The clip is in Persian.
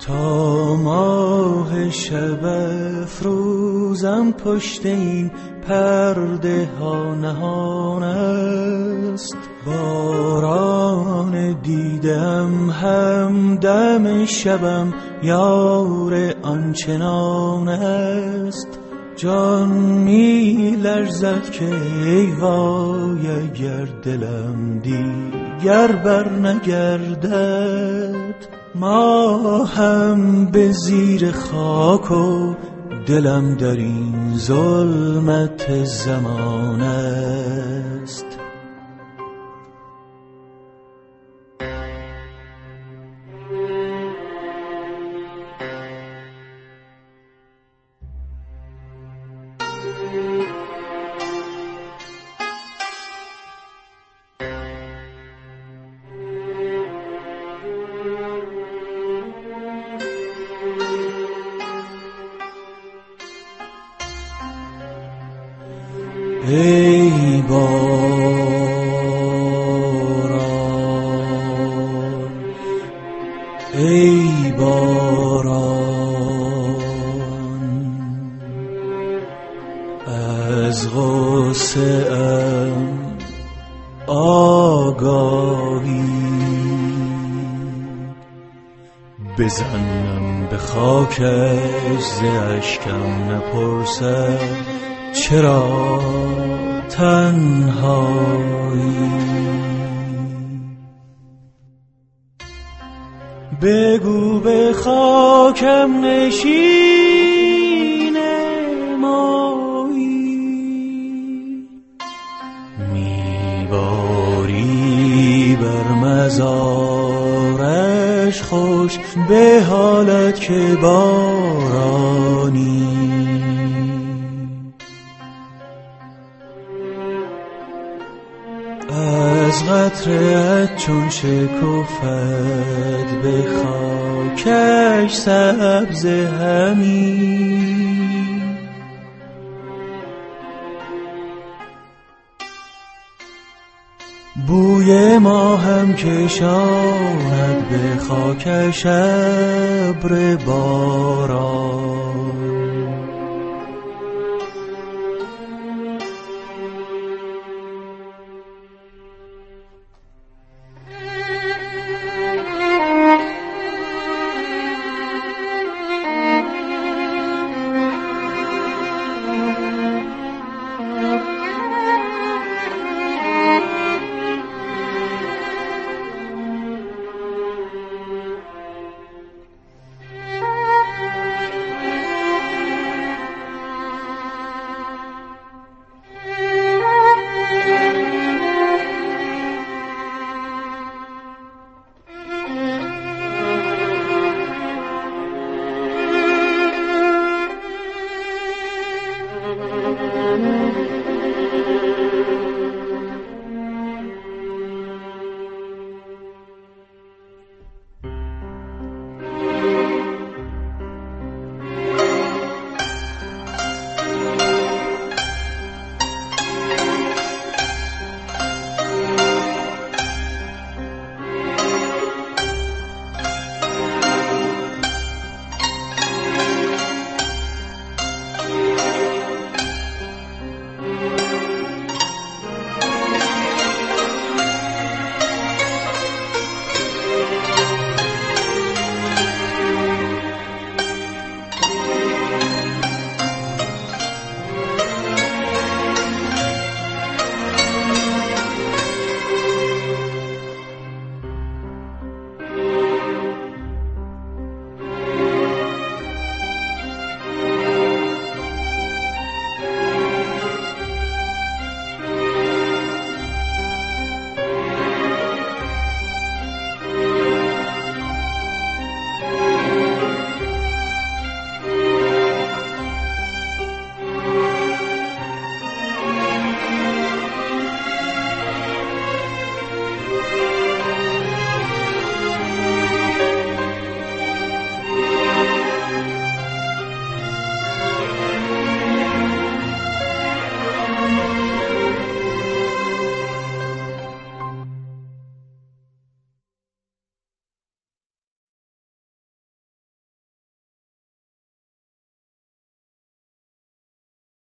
تا ماه شب افروزم پشت این پرده ها نهان است. باران دیدم همدم شبم یار آنچنان است. جان می لرزد که ای وای اگر دلم دیگر بر نگردد. ما هم به زیر خاک و دلم در این ظلمت زمان است. ای باران، ای باران، از غصه ام آگاهی بزنم به خاکش ز اشکم نپرسم چرا تنهایی. بگو به خاکم نشین مایی، میباری بر مزارش خوش به حالت که بارانی. از قطره‌ات چون شکفت به خاکش سبز همین. بوی ما هم کشاند به خاکش ابر باران.